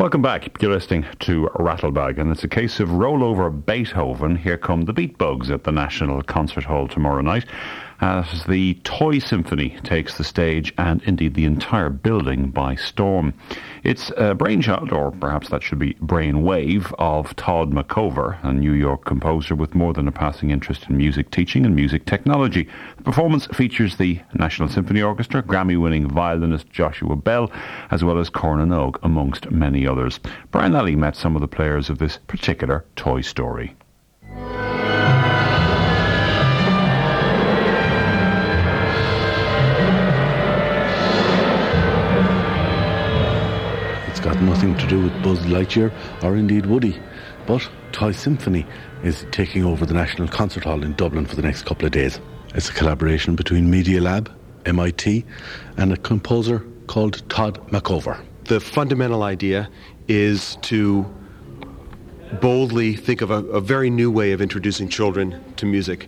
Welcome back. You're listening to Rattlebag, and it's a case of roll over Beethoven. Here come the Beat Bugs at the National Concert Hall tomorrow night as the Toy Symphony takes the stage and indeed the entire building by storm. It's a brainchild, or perhaps that should be brainwave, of Todd McCover, a New York composer with more than a passing interest in music teaching and music technology. The performance features the National Symphony Orchestra, Grammy-winning violinist Joshua Bell, as well as Cornan Og, amongst many others. Brian Alley met some of the players of this particular Toy Story. Got nothing to do with Buzz Lightyear or indeed Woody, but Toy Symphony is taking over the National Concert Hall in Dublin for the next couple of days. It's a collaboration between Media Lab, MIT, and a composer called Todd McCover. The fundamental idea is to boldly think of a very new way of introducing children to music.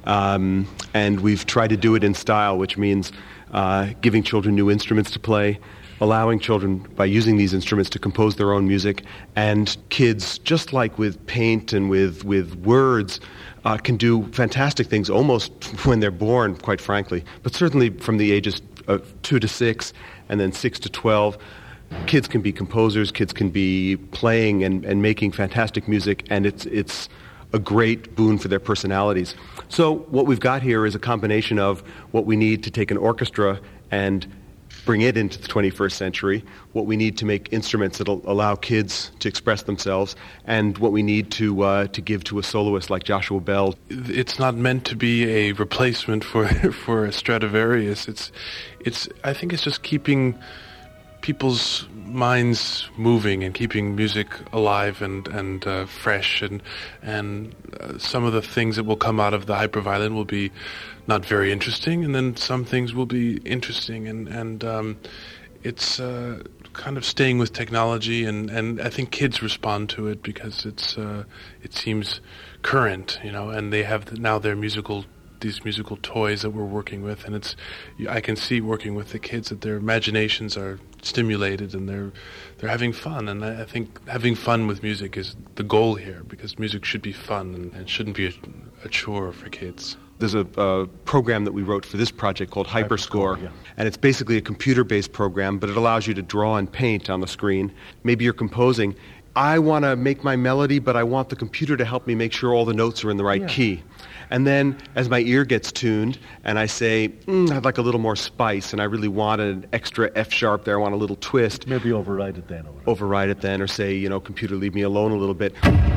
And we've tried to do it in style, which means giving children new instruments to play, allowing children, by using these instruments, to compose their own music. And kids, just like with paint and with words, can do fantastic things almost when they're born, quite frankly. But certainly from the ages of 2 to 6 and then 6 to 12, kids can be composers, kids can be playing and making fantastic music, and it's a great boon for their personalities. So what we've got here is a combination of what we need to take an orchestra and bring it into the 21st century, what we need to make instruments that will allow kids to express themselves, and what we need to give to a soloist like Joshua Bell. It's not meant to be a replacement for a Stradivarius. I think it's just keeping people's minds moving and keeping music alive and fresh, and some of the things that will come out of the hyperviolin will be not very interesting, and then some things will be interesting, and it's kind of staying with technology, and I think kids respond to it because it seems current, and they have now these musical toys that we're working with, and I can see working with the kids that their imaginations are stimulated and they're having fun, and I think having fun with music is the goal here, because music should be fun and shouldn't be a chore for kids. There's a program that we wrote for this project called Hyperscore, and it's basically a computer-based program, but it allows you to draw and paint on the screen. Maybe you're composing. I want to make my melody, but I want the computer to help me make sure all the notes are in the right key. And then as my ear gets tuned and I say, I'd like a little more spice and I really want an extra F sharp there, I want a little twist. Maybe override it then. Or say, computer, leave me alone a little bit.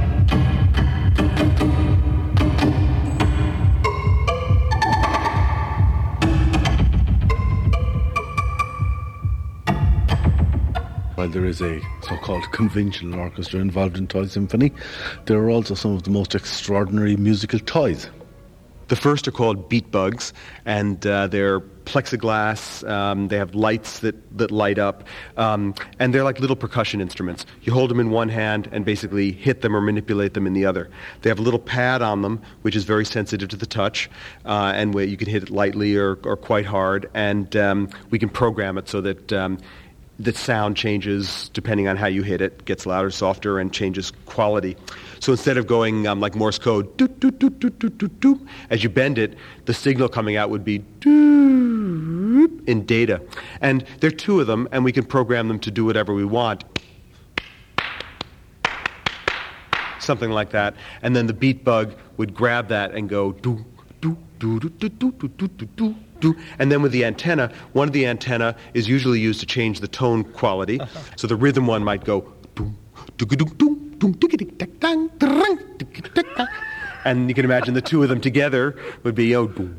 While there is a so-called conventional orchestra involved in Toy Symphony, there are also some of the most extraordinary musical toys. The first are called Beat Bugs, and they're plexiglass. They have lights that light up, and they're like little percussion instruments. You hold them in one hand and basically hit them or manipulate them in the other. They have a little pad on them, which is very sensitive to the touch, and where you can hit it lightly or quite hard, and we can program it so that the sound changes depending on how you hit it, gets louder, softer, and changes quality. So instead of going like Morse code, doo, doo, doo, doo, doo, doo, doo, as you bend it, the signal coming out would be doo, in data. And there are two of them, and we can program them to do whatever we want. Something like that. And then the Beat Bug would grab that and go doo, doo, doo, doo, doo, doo, doo, doo, doo. And then with the antenna, one of the antenna is usually used to change the tone quality. So the rhythm one might go, and you can imagine the two of them together would be,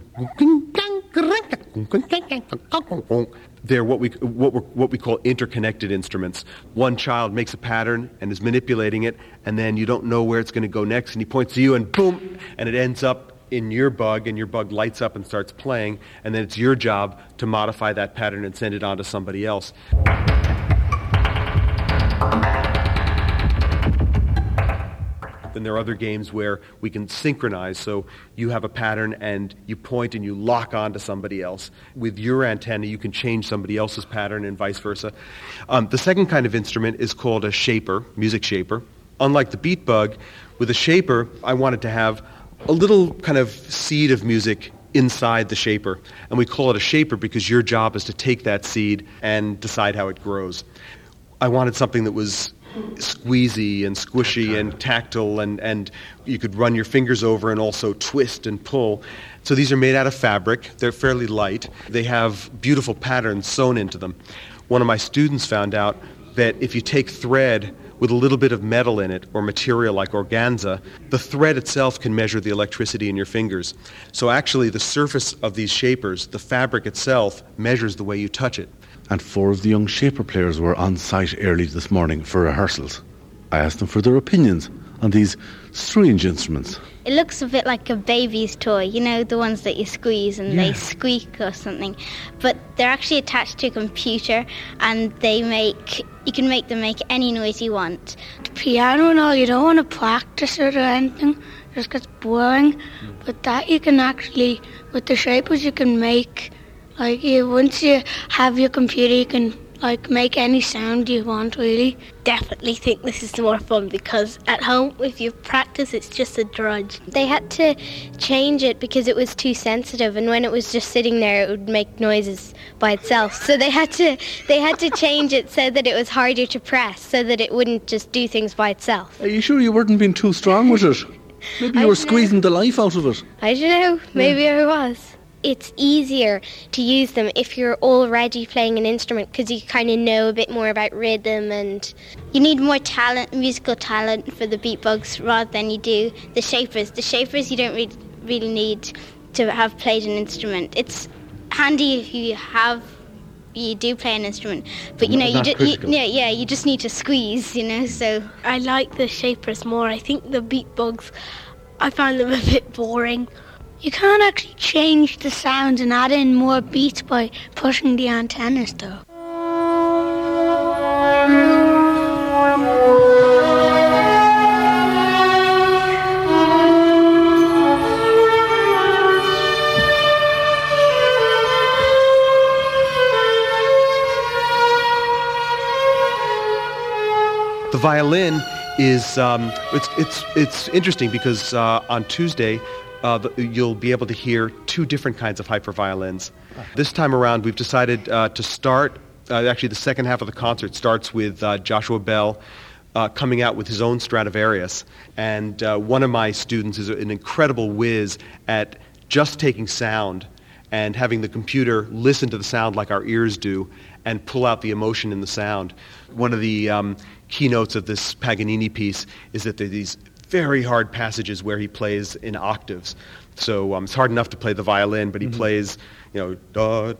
they're what we call interconnected instruments. One child makes a pattern and is manipulating it, and then you don't know where it's going to go next, and he points to you, and boom, and it ends up in your bug, and your bug lights up and starts playing, and then it's your job to modify that pattern and send it on to somebody else. The and there are other games where we can synchronize. So you have a pattern and you point and you lock on to somebody else. With your antenna, you can change somebody else's pattern and vice versa. The second kind of instrument is called a shaper, music shaper. Unlike the beat bug, with a shaper, I wanted to have a little kind of seed of music inside the shaper. And we call it a shaper because your job is to take that seed and decide how it grows. I wanted something that was squeezy and squishy and tactile, and you could run your fingers over and also twist and pull. So these are made out of fabric. They're fairly light. They have beautiful patterns sewn into them. One of my students found out that if you take thread with a little bit of metal in it or material like organza, the thread itself can measure the electricity in your fingers. So actually the surface of these shapers, the fabric itself, measures the way you touch it. And 4 of the young shaper players were on site early this morning for rehearsals. I asked them for their opinions on these strange instruments. It looks a bit like a baby's toy, you know, the ones that you squeeze and they squeak or something. But they're actually attached to a computer, and you can make them make any noise you want. The piano and all, you don't want to practice it or anything, just gets boring. But that you can actually, with the shapers, you can make, once you have your computer, you can make any sound you want, really. Definitely think this is more fun, because at home, if you practice, it's just a drudge. They had to change it because it was too sensitive, and when it was just sitting there, it would make noises by itself. So they had to change it so that it was harder to press, so that it wouldn't just do things by itself. Are you sure you weren't being too strong with it? Maybe you were squeezing the life out of it. I don't know. Maybe I was. It's easier to use them if you're already playing an instrument, because you kind of know a bit more about rhythm, and you need more musical talent for the beat bugs rather than you do the shapers. The shapers you don't really need to have played an instrument. It's handy if you do play an instrument, but you just need to squeeze, so I like the shapers more. I think the beat bugs, I find them a bit boring. You can't actually change the sounds and add in more beats by pushing the antennas, though. The violin is it's interesting because on Tuesday you'll be able to hear 2 different kinds of hyperviolins. This time around, we've decided to start. Actually, the second half of the concert starts with Joshua Bell coming out with his own Stradivarius, and one of my students is an incredible whiz at just taking sound and having the computer listen to the sound like our ears do and pull out the emotion in the sound. One of the keynotes of this Paganini piece is that there are these very hard passages where he plays in octaves. So it's hard enough to play the violin, but he plays, so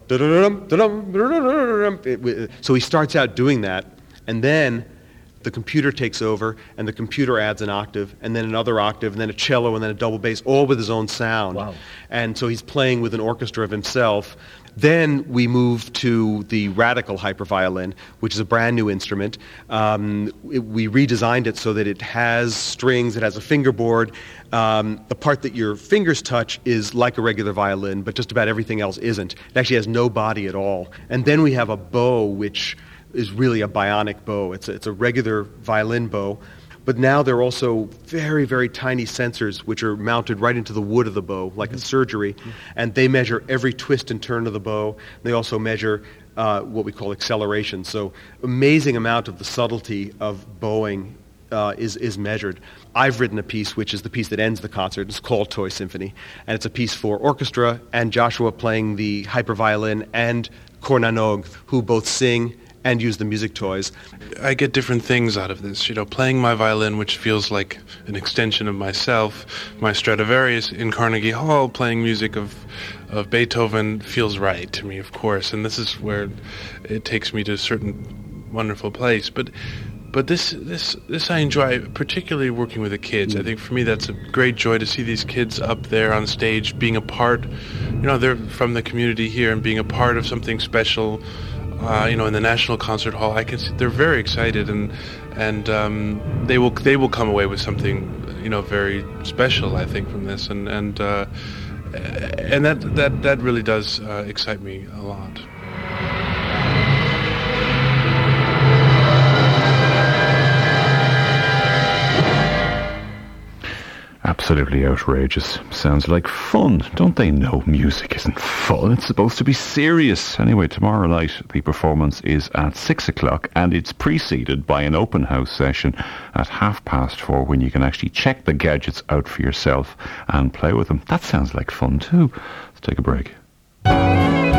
he starts out doing that, and then the computer takes over, and the computer adds an octave, and then another octave, and then a cello, and then a double bass, all with his own sound. Wow. And so he's playing with an orchestra of himself. Then we move to the Radical hyperviolin, which is a brand new instrument. We redesigned it so that it has strings, it has a fingerboard. The part that your fingers touch is like a regular violin, but just about everything else isn't. It actually has no body at all. And then we have a bow, which is really a bionic bow. It's a regular violin bow. But now there are also very, very tiny sensors which are mounted right into the wood of the bow, like a surgery, and they measure every twist and turn of the bow. They also measure what we call acceleration. So amazing amount of the subtlety of bowing is measured. I've written a piece, which is the piece that ends the concert. It's called Toy Symphony, and it's a piece for orchestra and Joshua playing the hyperviolin and Cor na nÓg, who both sing and use the music toys. I get different things out of this. Playing my violin, which feels like an extension of myself, my Stradivarius in Carnegie Hall, playing music of Beethoven feels right to me, of course, and this is where it takes me to a certain wonderful place. But this I enjoy, particularly working with the kids. I think for me that's a great joy to see these kids up there on stage, being a part. They're from the community here and being a part of something special. in the National Concert Hall, I can see they're very excited, and they will come away with something very special, I think, from this, and that really does excite me a lot. Absolutely outrageous. Sounds like fun. Don't they know music isn't fun? It's supposed to be serious. Anyway, tomorrow night the performance is at 6 o'clock and it's preceded by an open house session at 4:30 when you can actually check the gadgets out for yourself and play with them. That sounds like fun too. Let's take a break.